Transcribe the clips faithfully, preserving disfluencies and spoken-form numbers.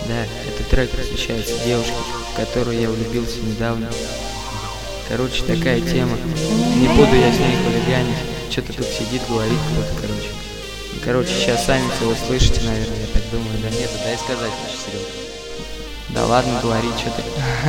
Да, этот трек посвящается девушке, в которую я влюбился недавно. Короче, такая тема. Не буду я с ней хулиганить. Что-то тут сидит, говорит кто-то, короче. Короче, сейчас сами все услышите, наверное, я так думаю, да? Нет, дай сказать, наш Серега. Да ладно, говори, что ты.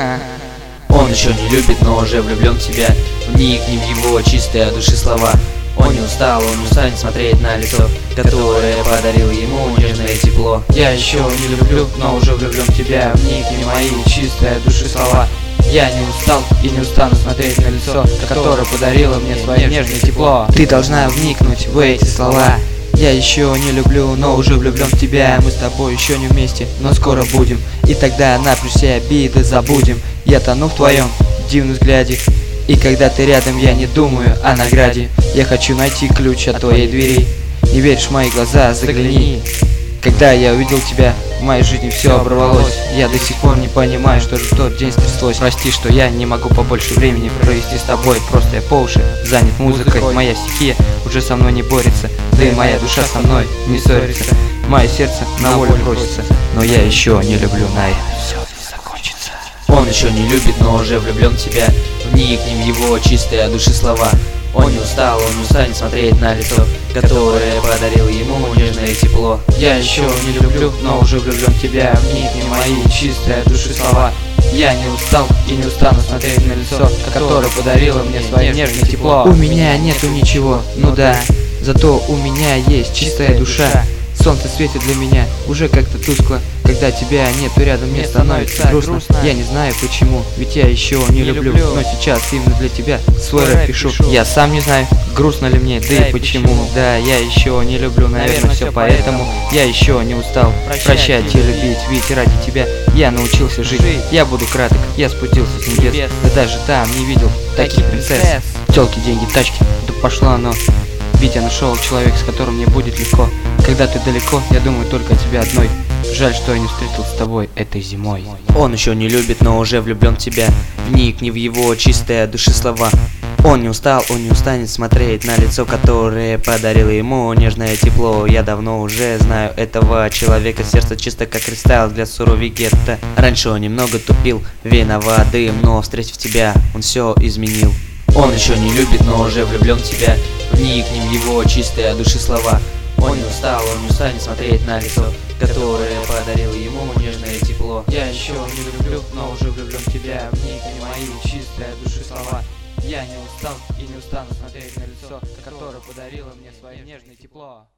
Он еще не любит, но уже влюблен в тебя. Вникни в его чистые от души слова. Он не устал, он не устанет смотреть на лицо, которое подарил ему нежное тепло. Я еще не люблю, но уже влюблен в тебя. Вникни в мои чистые от души слова. Я не устал и не устану смотреть на лицо, которое подарило мне свое нежное тепло. Ты должна вникнуть в эти слова. Я еще не люблю, но уже влюблен в тебя. Мы с тобой еще не вместе, но скоро будем. И тогда напрочь все обиды забудем. Я тону в твоем дивном взгляде. И когда ты рядом, я не думаю о награде. Я хочу найти ключ от твоей двери. Не веришь в мои глаза, загляни. Когда я увидел тебя, в моей жизни все оборвалось. Я до сих пор не понимаю, что же в тот день стряслось. Прости, что я не могу побольше времени провести с тобой. Просто я по уши занят музыкой. Моя стихия уже со мной не борется. Да и моя душа со мной не ссорится. Мое сердце на волю просится. Но я еще не люблю, наверное, все закончится. Он еще не любит, но уже влюблен в тебя. Вникни в его чистые от души слова. Он не устал, он не устанет смотреть на лицо, которое подарил ему нежное тепло. Я еще не люблю, но уже влюблен в тебя. Вникни в мои чистые от души слова. Я не устал и не устану смотреть на лицо, которое подарило мне свое нежное тепло. У меня нету ничего, ну да, зато у меня есть чистая душа. Солнце светит для меня уже как-то тускло. Когда тебя нету рядом, мне становится грустно. Я не знаю почему, ведь я еще не люблю. Но сейчас именно для тебя свой рэп пишу. Я сам не знаю, грустно ли мне, да и почему. Да, я еще не люблю, наверное, все поэтому. Я еще не устал прощать и любить, ведь ради тебя я научился жить. Я буду краток, я спустился с небес. Да даже там не видел таких принцесс. Телки, деньги, тачки, да пошло оно. Ведь я нашел человека, с которым мне будет легко. Когда ты далеко, я думаю только о тебе одной. Жаль, что я не встретился с тобой этой зимой. Он еще не любит, но уже влюблен в тебя. Вникни в его чистые от души слова. Он не устал, он не устанет смотреть на лицо, которое подарило ему нежное тепло. Я давно уже знаю этого человека, сердце чисто как кристалл для суровей гетто. Раньше он немного тупил, виноват дым, но встретив тебя, он все изменил. Он еще не любит, но уже влюблен в тебя. Вникни в его чистые от души слова. Он не устал, он не устанет смотреть на лицо, которое подарило ему нежное тепло. Я еще не люблю, но уже влюблен в тебя. Вникни в мои чистые от души слова. Я не устал и не устану смотреть на лицо, которое подарило мне свое нежное тепло.